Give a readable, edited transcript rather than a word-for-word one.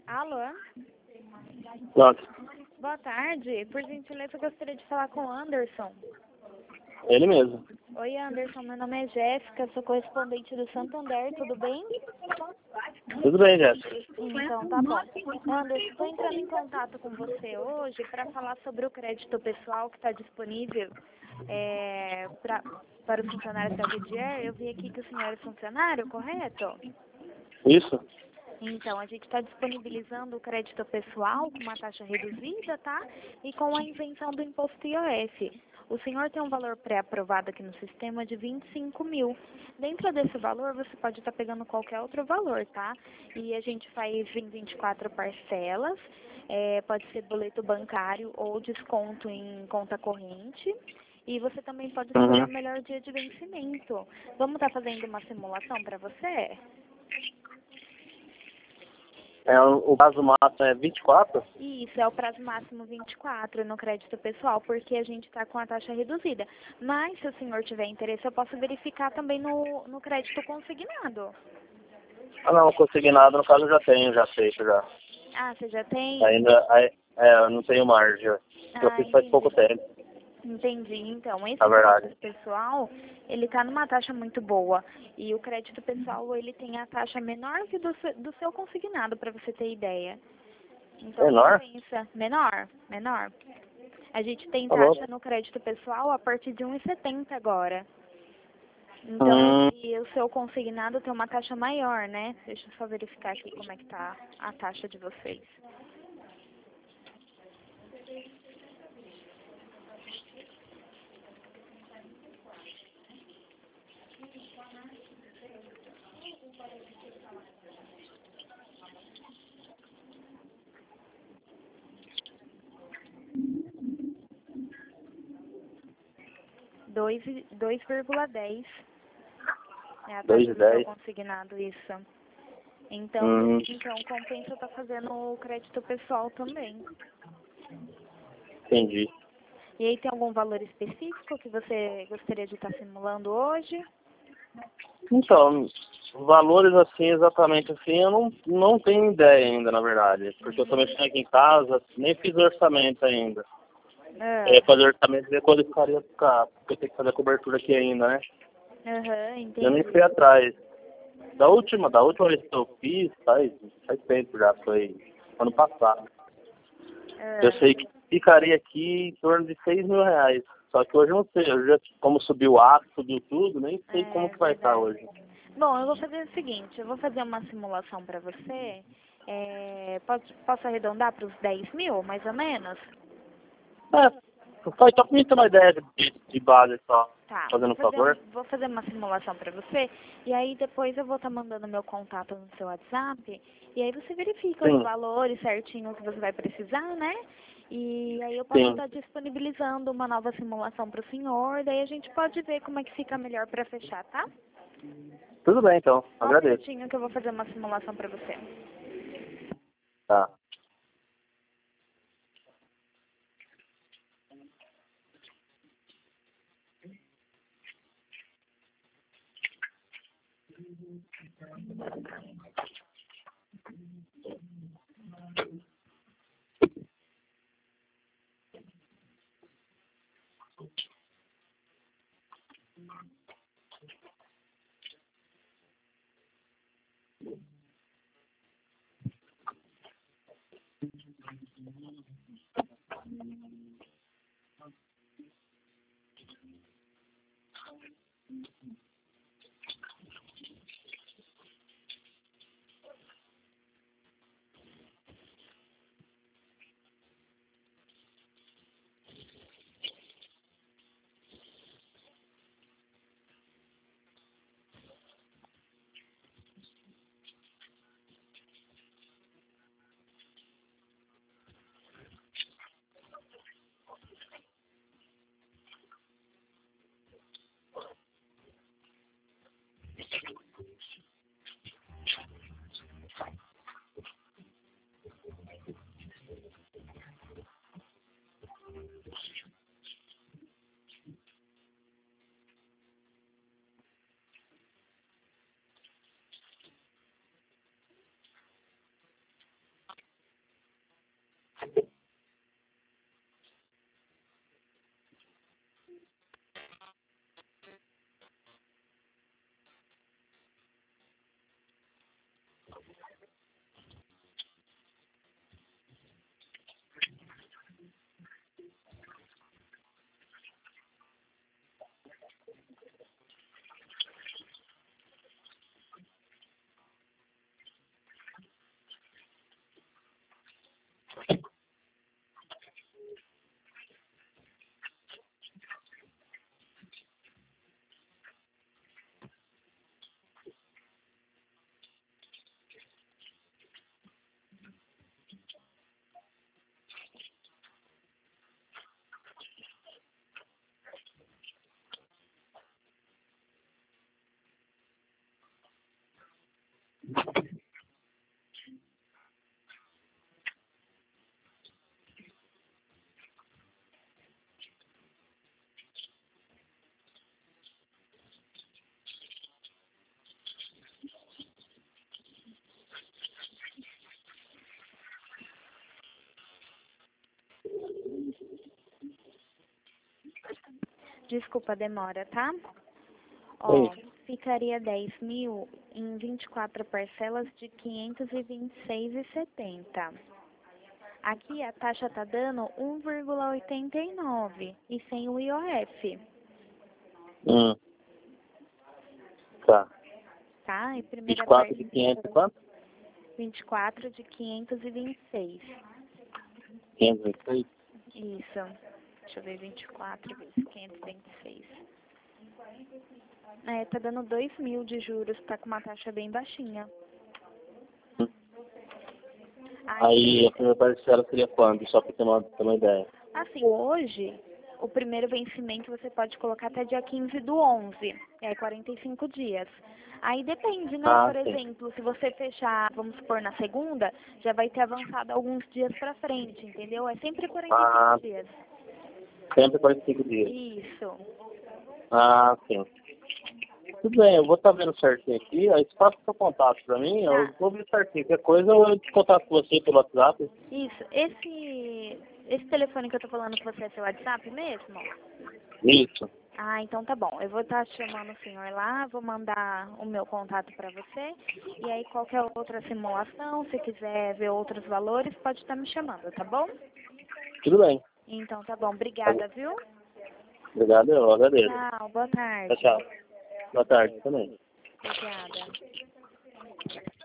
Alô? Pronto. Boa tarde. Por gentileza, eu gostaria de falar com o Anderson. Ele mesmo. Oi, Anderson. Meu nome é Jéssica, sou correspondente do Santander, tudo bem? Tudo bem, Jéssica. Então, tá bom. Anderson, estou entrando em contato com você hoje para falar sobre o crédito pessoal que está disponível para os funcionários da Goodyear. Eu vi aqui que o senhor é funcionário, correto? Isso? Então, a gente está disponibilizando o crédito pessoal com uma taxa reduzida, tá? E com a isenção do imposto IOF. O senhor tem um valor pré-aprovado aqui no sistema de 25 mil. Dentro desse valor, você pode estar pegando qualquer outro valor, tá? E a gente faz em 24 parcelas. Pode ser boleto bancário ou desconto em conta corrente. E você também pode escolher o melhor dia de vencimento. Vamos estar fazendo uma simulação para você? O prazo máximo é 24? Isso, é o prazo máximo 24 no crédito pessoal, porque a gente está com a taxa reduzida. Mas, se o senhor tiver interesse, eu posso verificar também no crédito consignado. Ah, não, consignado, no caso eu já tenho, já feito já. Ah, você já tem? Eu não tenho margem. Eu fiz faz Entendi. pouco tempo, Entendi. Então, esse na verdade. crédito pessoal, ele está numa taxa muito boa. E o crédito pessoal, ele tem a taxa menor que do seu consignado, para você ter ideia. Então, Menor? compensa. Menor. A gente tem Tá taxa louco. no crédito pessoal a partir de 1,70 agora. Então, e o seu consignado tem uma taxa maior, né? Deixa eu só verificar aqui como é que tá a taxa de vocês. Dois 2,10 é a taxa do seu 2,10. consignado, isso. Então, compensa estar fazendo o crédito pessoal também. Entendi. E aí, tem algum valor específico que você gostaria de estar simulando hoje? Então, valores assim, exatamente assim, eu não tenho ideia ainda, na verdade. Porque eu tô mexendo aqui em casa, nem fiz o orçamento ainda. Fazer orçamento e ver quando ficaria ficar, porque eu tenho que fazer a cobertura aqui ainda, né? Entendi. Eu nem fui atrás. Da última vez que eu fiz, faz tempo já, foi ano passado. Eu sei que ficaria aqui em torno de 6 mil reais. Só que hoje eu não sei, como subiu o aço, subiu tudo, nem sei como que vai estar hoje. Bom, eu vou fazer o seguinte, eu vou fazer uma simulação para você. Posso arredondar para os 10 mil, mais ou menos? Só pra mim ter uma ideia de base só, Tá, fazendo um favor. vou fazer uma simulação para você, e aí depois eu vou estar mandando meu contato no seu WhatsApp, e aí você verifica os valores certinho que você vai precisar, né? E aí eu posso estar disponibilizando uma nova simulação para o senhor, daí a gente pode ver como é que fica melhor para fechar, tá? Tudo bem, então. Agradeço. Um minutinho que eu vou fazer uma simulação para você. Tá. Desculpa a demora, tá? Ó, Oi. ficaria 10 mil em 24 parcelas de 526,70. Aqui a taxa tá dando 1,89 e sem o IOF, Tá. tá? E primeira 24 de 500 e quanto? 24 de 526. 506? Isso. Deixa eu ver, 24 vezes 526. É, tá dando 2 mil de juros, tá com uma taxa bem baixinha. Aí a primeira parcela seria quando? Só para ter uma ideia. Assim, hoje, o primeiro vencimento você pode colocar até dia 15/11, é 45 dias. Aí depende, né? Por Sim. exemplo, se você fechar, vamos supor, na segunda, já vai ter avançado alguns dias pra frente, entendeu? É sempre 45 dias. Sempre 45 dias. Isso. Sim. Tudo bem, eu vou estar vendo certinho aqui, aí você passa o seu contato para mim, eu vou ver certinho. Qualquer coisa eu te contato com você pelo WhatsApp. Isso. Esse telefone que eu tô falando com você é seu WhatsApp mesmo? Isso. Ah, então tá bom. Eu vou estar chamando o senhor lá, vou mandar o meu contato para você. E aí qualquer outra simulação, se quiser ver outros valores, pode estar me chamando, tá bom? Tudo bem. Então tá bom. Obrigada, viu? Obrigado, eu agradeço. Tchau, boa tarde. Tchau. Boa tarde também. Obrigada.